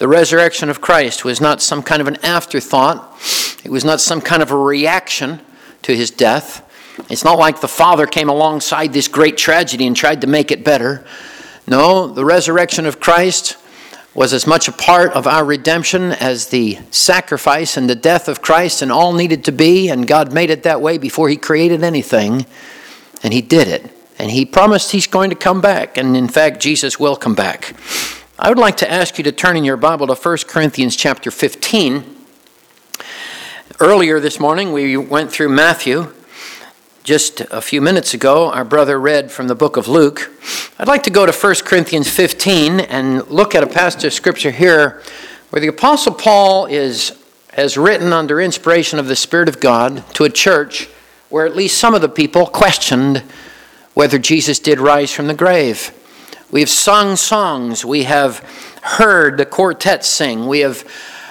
The resurrection of Christ was not some kind of an afterthought. It was not some kind of a reaction to his death. It's not like the Father came alongside this great tragedy and tried to make it better. No, the resurrection of Christ was as much a part of our redemption as the sacrifice and the death of Christ and all needed to be, and God made it that way before he created anything, and he did it. And he promised he's going to come back, and in fact, Jesus will come back. I would like to ask you to turn in your Bible to 1 Corinthians chapter 15. Earlier this morning, we went through Matthew. Just a few minutes ago, our brother read from the book of Luke. I'd like to go to 1 Corinthians 15 and look at a passage of Scripture here where the Apostle Paul has written under inspiration of the Spirit of God to a church where at least some of the people questioned whether Jesus did rise from the grave. We have sung songs. We have heard the quartet sing. We have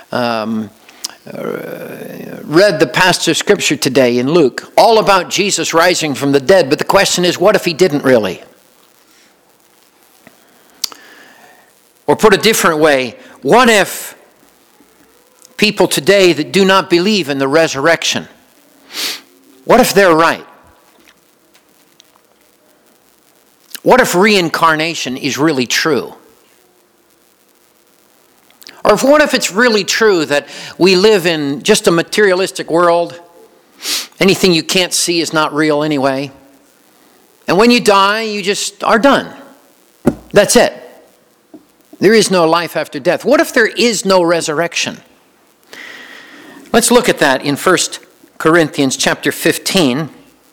read the passage of Scripture today in Luke, all about Jesus rising from the dead. But the question is, what if he didn't really? Or put a different way, what if people today that do not believe in the resurrection, what if they're right? What if reincarnation is really true? Or what if it's really true that we live in just a materialistic world? Anything you can't see is not real anyway. And when you die, you just are done. That's it. There is no life after death. What if there is no resurrection? Let's look at that in 1 Corinthians chapter 15.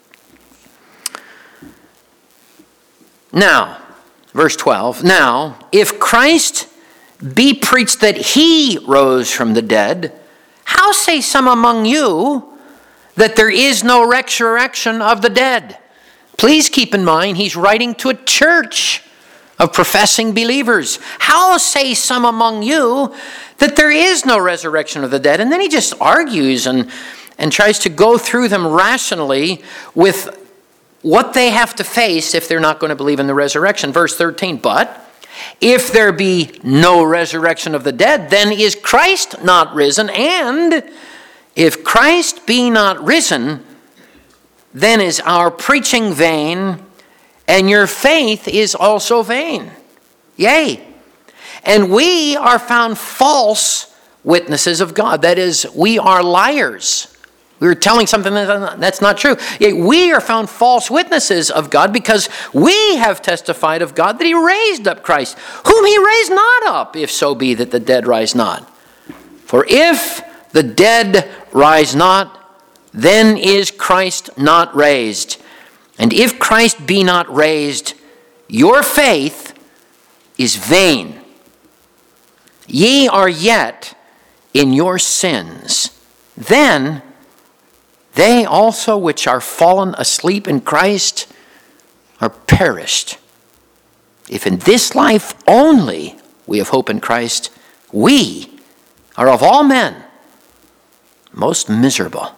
Now, verse 12, now, if Christ be preached that he rose from the dead, how say some among you that there is no resurrection of the dead? Please keep in mind, he's writing to a church of professing believers. How say some among you that there is no resurrection of the dead? And then he just argues and tries to go through them rationally with what they have to face if they're not going to believe in the resurrection. Verse 13, but if there be no resurrection of the dead, then is Christ not risen? And if Christ be not risen, then is our preaching vain, and your faith is also vain. Yea, and we are found false witnesses of God. That is, we are liars. We were telling something that's not true. Yet we are found false witnesses of God because we have testified of God that he raised up Christ, whom he raised not up, if so be that the dead rise not. For if the dead rise not, then is Christ not raised. And if Christ be not raised, your faith is vain. Ye are yet in your sins. Then they also which are fallen asleep in Christ are perished. If in this life only we have hope in Christ, we are of all men most miserable.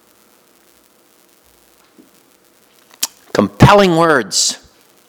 Compelling words.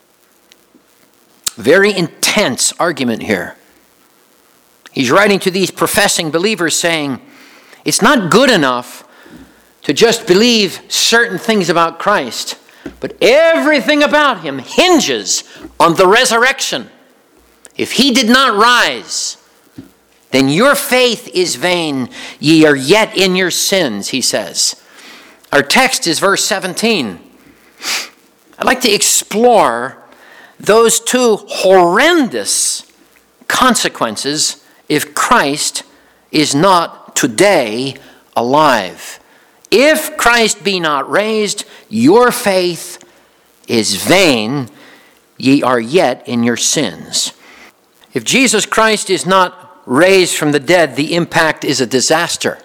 Very intense argument here. He's writing to these professing believers saying, it's not good enough to just believe certain things about Christ, but everything about him hinges on the resurrection. If he did not rise, then your faith is vain. Ye are yet in your sins, he says. Our text is verse 17. I'd like to explore those two horrendous consequences if Christ is not today alive. If Christ be not raised, your faith is vain. Ye are yet in your sins. If Jesus Christ is not raised from the dead, the impact is a disaster.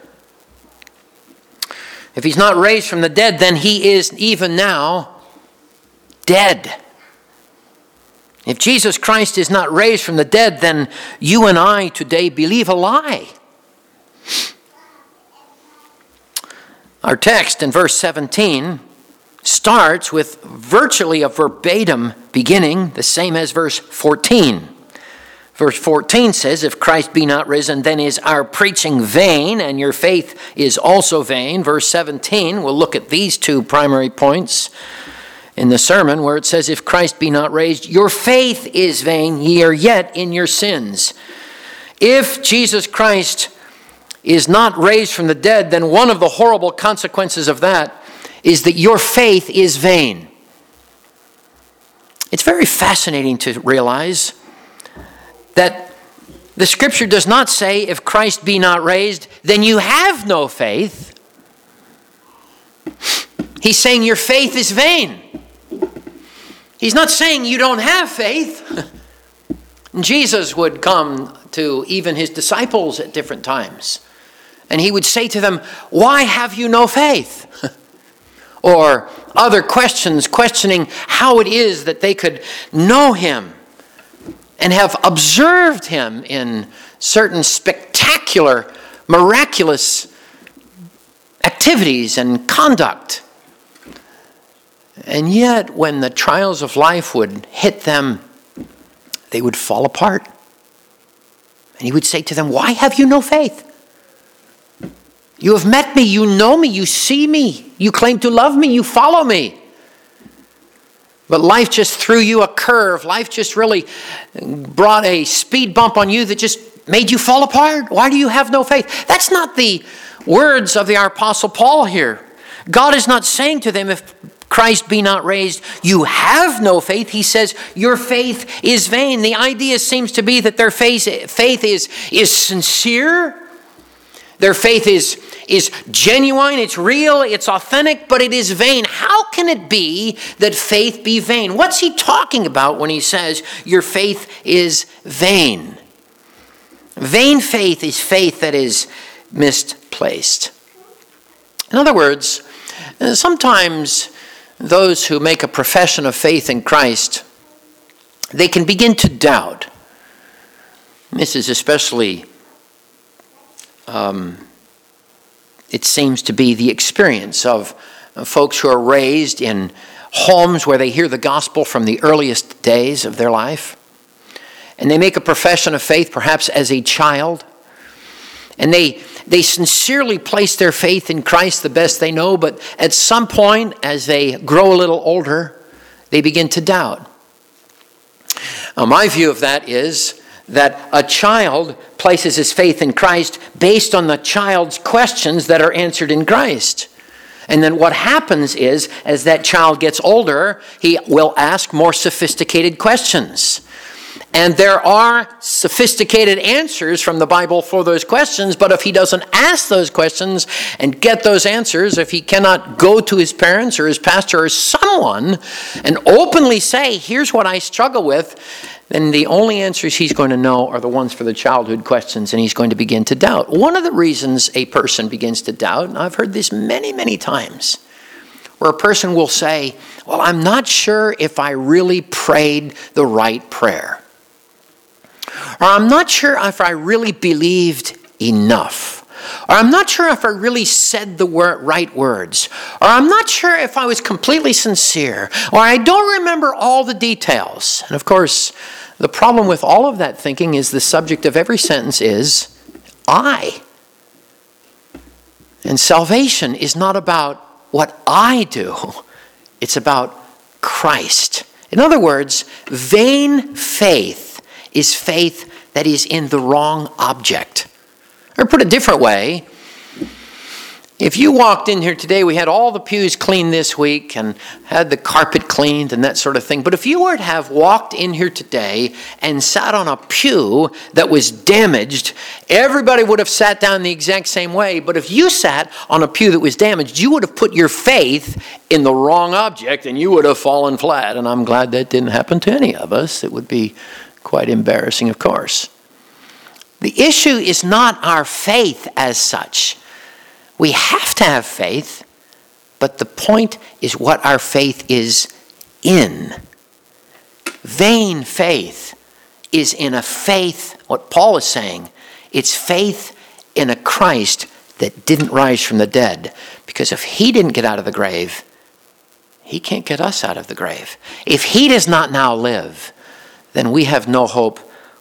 If he's not raised from the dead, then he is even now dead. If Jesus Christ is not raised from the dead, then you and I today believe a lie. Our text in verse 17 starts with virtually a verbatim beginning, the same as verse 14. Verse 14 says, if Christ be not risen, then is our preaching vain, and your faith is also vain. Verse 17, we'll look at these two primary points in the sermon, where it says, if Christ be not raised, your faith is vain, ye are yet in your sins. If Jesus Christ is not raised from the dead, then one of the horrible consequences of that is that your faith is vain. It's very fascinating to realize that the Scripture does not say, if Christ be not raised, then you have no faith. He's saying your faith is vain. He's not saying you don't have faith. Jesus would come to even his disciples at different times, and he would say to them, why have you no faith? Or other questions, questioning how it is that they could know him and have observed him in certain spectacular, miraculous activities and conduct. And yet, when the trials of life would hit them, they would fall apart. And he would say to them, why have you no faith? You have met me, you know me, you see me, you claim to love me, you follow me. But life just threw you a curve. Life just really brought a speed bump on you that just made you fall apart. Why do you have no faith? That's not the words of the Apostle Paul here. God is not saying to them, if Christ be not raised, you have no faith. He says, your faith is vain. The idea seems to be that their faith is sincere. Their faith is genuine, it's real, it's authentic, but it is vain. How can it be that faith be vain? What's he talking about when he says your faith is vain? Vain faith is faith that is misplaced. In other words, sometimes those who make a profession of faith in Christ, they can begin to doubt. This is especially it seems to be the experience of folks who are raised in homes where they hear the gospel from the earliest days of their life. And they make a profession of faith perhaps as a child. And they sincerely place their faith in Christ the best they know, but at some point as they grow a little older, they begin to doubt. Now, my view of that is that a child places his faith in Christ based on the child's questions that are answered in Christ. And then what happens is, as that child gets older, he will ask more sophisticated questions. And there are sophisticated answers from the Bible for those questions, but if he doesn't ask those questions and get those answers, if he cannot go to his parents or his pastor or someone and openly say, here's what I struggle with, then the only answers he's going to know are the ones for the childhood questions, and he's going to begin to doubt. One of the reasons a person begins to doubt, and I've heard this many, many times, where a person will say, well, I'm not sure if I really prayed the right prayer. Or I'm not sure if I really believed enough. Or I'm not sure if I really said the right words. Or I'm not sure if I was completely sincere. Or I don't remember all the details. And of course, the problem with all of that thinking is the subject of every sentence is I. And salvation is not about what I do. It's about Christ. In other words, vain faith is faith that is in the wrong object. Or put a different way, if you walked in here today, we had all the pews cleaned this week and had the carpet cleaned and that sort of thing. But if you were to have walked in here today and sat on a pew that was damaged, everybody would have sat down the exact same way. But if you sat on a pew that was damaged, you would have put your faith in the wrong object and you would have fallen flat. And I'm glad that didn't happen to any of us. It would be quite embarrassing, of course. The issue is not our faith as such. We have to have faith, but the point is what our faith is in. Vain faith is in a faith, what Paul is saying, it's faith in a Christ that didn't rise from the dead. Because if he didn't get out of the grave, he can't get us out of the grave. If he does not now live, then we have no hope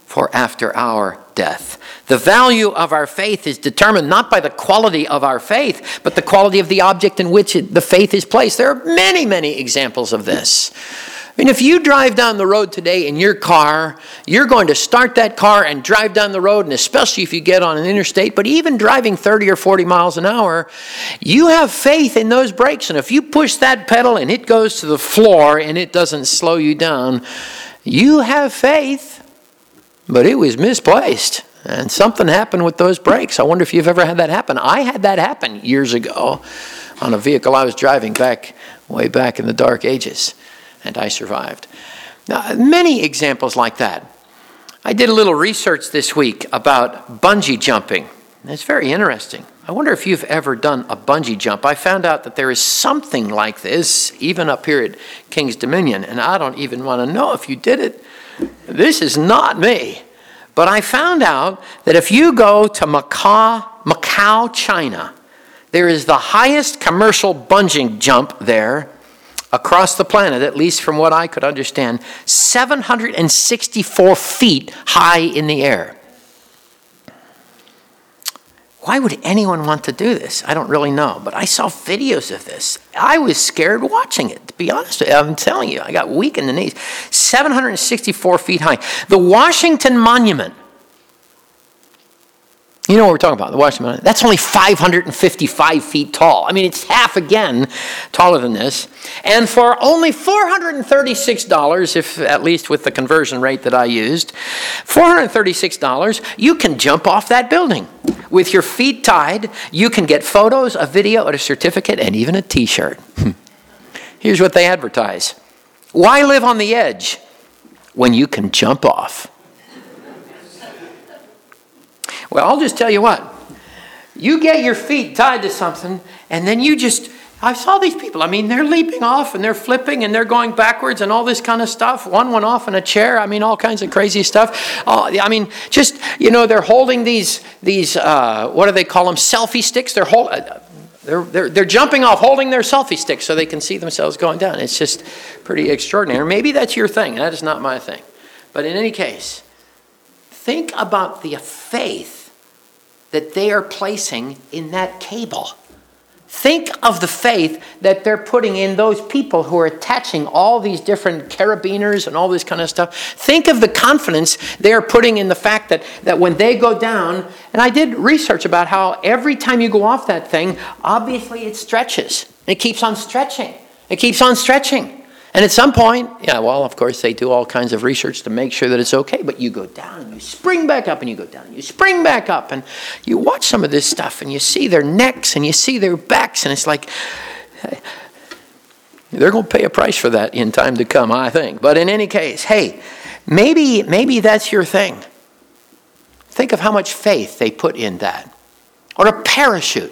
for after our death. The value of our faith is determined not by the quality of our faith, but the quality of the object in which the faith is placed. There are many, many examples of this. I mean, if you drive down the road today in your car, you're going to start that car and drive down the road, and especially if you get on an interstate, but even driving 30 or 40 miles an hour, you have faith in those brakes. And if you push that pedal and it goes to the floor and it doesn't slow you down, you have faith, but it was misplaced. And something happened with those brakes. I wonder if you've ever had that happen. I had that happen years ago on a vehicle I was driving way back in the dark ages. And I survived. Now, many examples like that. I did a little research this week about bungee jumping. It's very interesting. I wonder if you've ever done a bungee jump. I found out that there is something like this, even up here at King's Dominion, and I don't even want to know if you did it. This is not me. But I found out that if you go to Macau, China, there is the highest commercial bungee jump there across the planet, at least from what I could understand, 764 feet high in the air. Why would anyone want to do this? I don't really know, but I saw videos of this. I was scared watching it, to be honest with you. I'm telling you, I got weak in the knees. 764 feet high. The Washington Monument. You know what we're talking about, the Washington Monument. That's only 555 feet tall. I mean, it's half again taller than this. And for only $436, if at least with the conversion rate that I used, $436, you can jump off that building. With your feet tied, you can get photos, a video, a certificate, and even a t-shirt. Here's what they advertise. Why live on the edge when you can jump off? Well, I'll just tell you what. You get your feet tied to something, and then I saw these people. I mean, they're leaping off, and they're flipping, and they're going backwards, and all this kind of stuff. One went off in a chair. I mean, all kinds of crazy stuff. I mean, they're holding these what do they call them? Selfie sticks. They're jumping off, holding their selfie sticks so they can see themselves going down. It's just pretty extraordinary. Maybe that's your thing. That is not my thing. But in any case, think about the faith that they are placing in that cable. Think of the faith that they're putting in those people who are attaching all these different carabiners and all this kind of stuff. Think of the confidence they're putting in the fact that when they go down, and I did research about how every time you go off that thing, obviously it stretches. It keeps on stretching. It keeps on stretching. And at some point, of course, they do all kinds of research to make sure that it's okay, but you go down and you spring back up and you go down and you spring back up and you watch some of this stuff and you see their necks and you see their backs and it's like, they're going to pay a price for that in time to come, I think. But in any case, hey, maybe that's your thing. Think of how much faith they put in that. Or a parachute.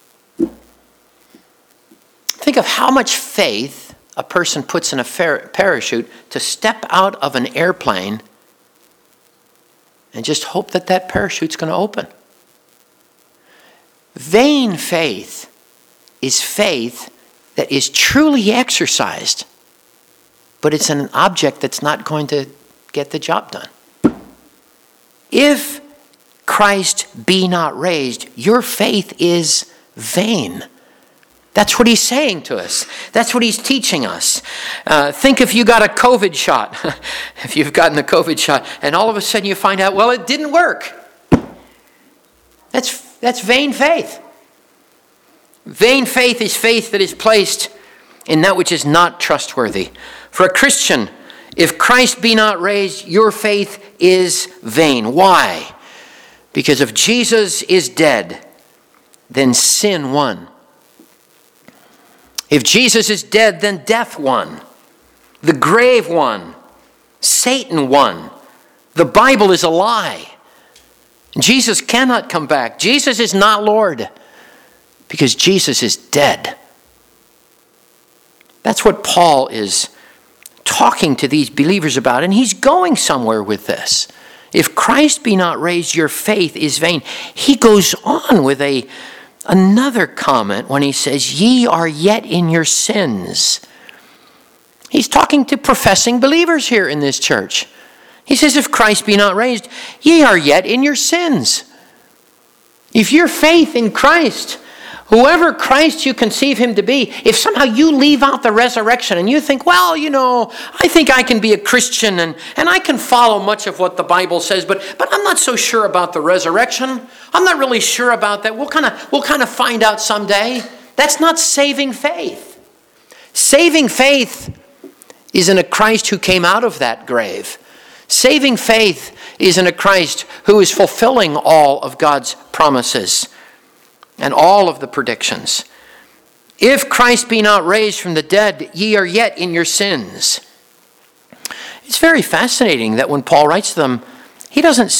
Think of how much faith a person puts in a parachute to step out of an airplane and just hope that parachute's going to open. Vain faith is faith that is truly exercised, but it's an object that's not going to get the job done. If Christ be not raised, your faith is vain. That's what he's saying to us. That's what he's teaching us. Think if you got a COVID shot, if you've gotten the COVID shot, and all of a sudden you find out, well, it didn't work. That's vain faith. Vain faith is faith that is placed in that which is not trustworthy. For a Christian, if Christ be not raised, your faith is vain. Why? Because if Jesus is dead, then sin won. If Jesus is dead, then death won. The grave won. Satan won. The Bible is a lie. Jesus cannot come back. Jesus is not Lord because Jesus is dead. That's what Paul is talking to these believers about, and he's going somewhere with this. If Christ be not raised, your faith is vain. He goes on with another comment when he says, ye are yet in your sins. He's talking to professing believers here in this church. He says, if Christ be not raised, ye are yet in your sins. If your faith in Christ, whoever Christ you conceive him to be, if somehow you leave out the resurrection and you think, well, I think I can be a Christian and I can follow much of what the Bible says, but I'm not so sure about the resurrection. I'm not really sure about that. We'll kind of find out someday. That's not saving faith. Saving faith is in a Christ who came out of that grave. Saving faith is in a Christ who is fulfilling all of God's promises and all of the predictions. If Christ be not raised from the dead, ye are yet in your sins. It's very fascinating that when Paul writes to them, he doesn't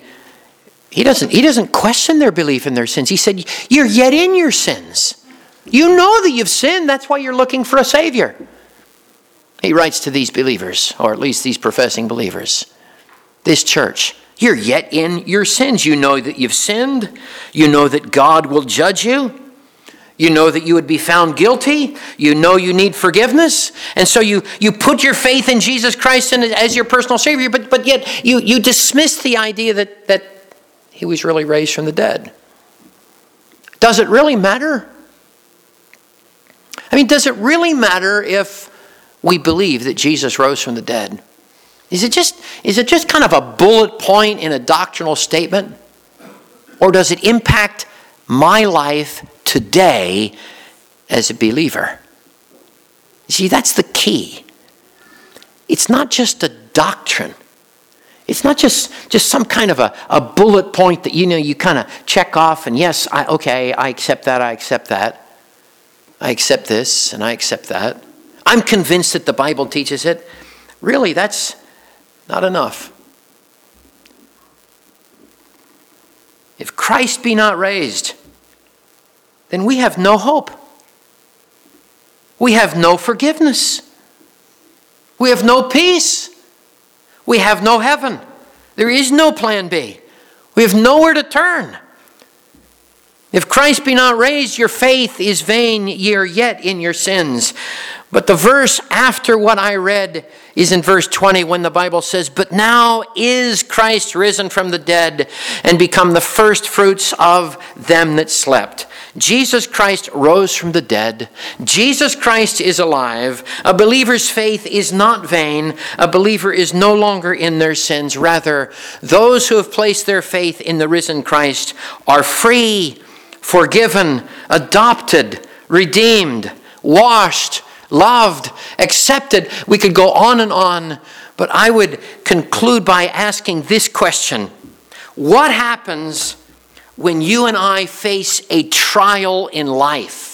question their belief in their sins. He said, you're yet in your sins. You know that you've sinned. That's why you're looking for a Savior. He writes to these believers, or at least these professing believers, this church, you're yet in your sins. You know that you've sinned. You know that God will judge you. You know that you would be found guilty. You know you need forgiveness. And so you put your faith in Jesus Christ as your personal Savior, but yet you dismiss the idea that he was really raised from the dead. Does it really matter? I mean, does it really matter if we believe that Jesus rose from the dead? Is it just kind of a bullet point in a doctrinal statement? Or does it impact my life today as a believer? See, that's the key. It's not just a doctrine. It's not just some kind of a bullet point that you kind of check off and yes, I accept that, I accept that. I accept this and I accept that. I'm convinced that the Bible teaches it. Really, that's not enough. If Christ be not raised, then we have no hope. We have no forgiveness. We have no peace. We have no heaven. There is no plan B. We have nowhere to turn. If Christ be not raised, your faith is vain, ye are yet in your sins. But the verse after what I read is in verse 20 when the Bible says, but now is Christ risen from the dead and become the first fruits of them that slept. Jesus Christ rose from the dead. Jesus Christ is alive. A believer's faith is not vain. A believer is no longer in their sins. Rather, those who have placed their faith in the risen Christ are free, forgiven, adopted, redeemed, washed, loved, accepted. We could go on, but I would conclude by asking this question. What happens when you and I face a trial in life?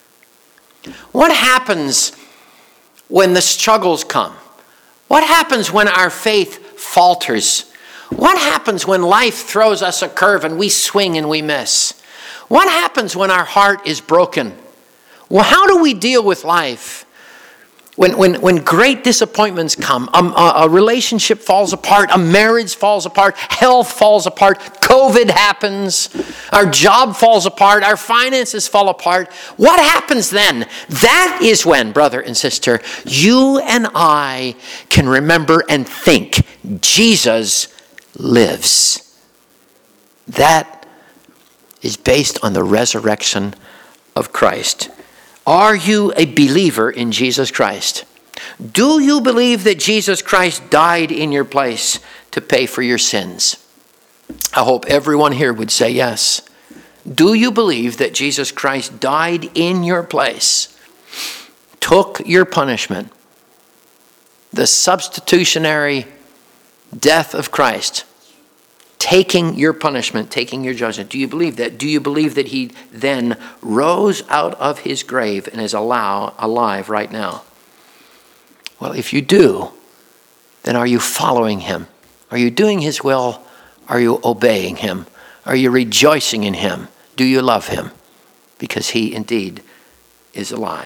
What happens when the struggles come? What happens when our faith falters? What happens when life throws us a curve and we swing and we miss? What happens when our heart is broken? Well, how do we deal with life when great disappointments come? A relationship falls apart, a marriage falls apart, health falls apart, COVID happens, our job falls apart, our finances fall apart. What happens then? That is when, brother and sister, you and I can remember and think Jesus lives. That is based on the resurrection of Christ. Are you a believer in Jesus Christ? Do you believe that Jesus Christ died in your place to pay for your sins? I hope everyone here would say yes. Do you believe that Jesus Christ died in your place, took your punishment, the substitutionary death of Christ, taking your punishment, taking your judgment? Do you believe that? Do you believe that he then rose out of his grave and is alive right now? Well, if you do, then are you following him? Are you doing his will? Are you obeying him? Are you rejoicing in him? Do you love him? Because he indeed is alive.